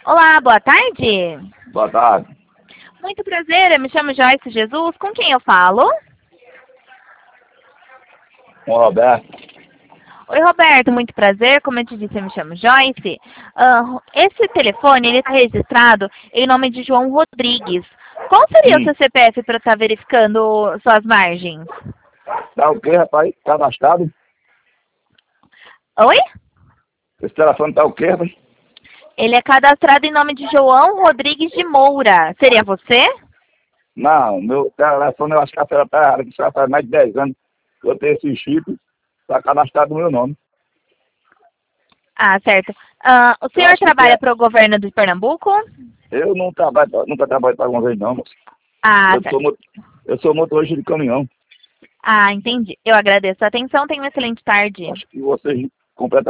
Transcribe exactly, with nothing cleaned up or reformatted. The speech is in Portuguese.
Olá, boa tarde. Boa tarde. Muito prazer, eu me chamo Joyce Jesus. Com quem eu falo? Com o Roberto. Oi, Roberto, muito prazer. Como eu te disse, eu me chamo Joyce. Ah, esse telefone ele está registrado em nome de João Rodrigues. Qual seria o Hum. seu C P F para estar verificando suas margens? Tá o quê, rapaz? Cadastrado? Oi? Esse telefone tá o quê, rapaz? Ele é cadastrado em nome de João Rodrigues de Moura. Seria você? Não, meu telefone eu acho que a senhora tá errada, que já faz mais de dez anos que eu tenho esse chip, tá cadastrado no meu nome. Ah, certo. Ah, o Eu senhor acho que trabalha é. para o governo de Pernambuco? Eu não trabalho, nunca trabalho para alguma vez não, moço. Ah, Eu sou, certo. mo- eu sou motorista de caminhão. Ah, entendi. Eu agradeço a atenção. Tenha uma excelente tarde. Acho que vocês completam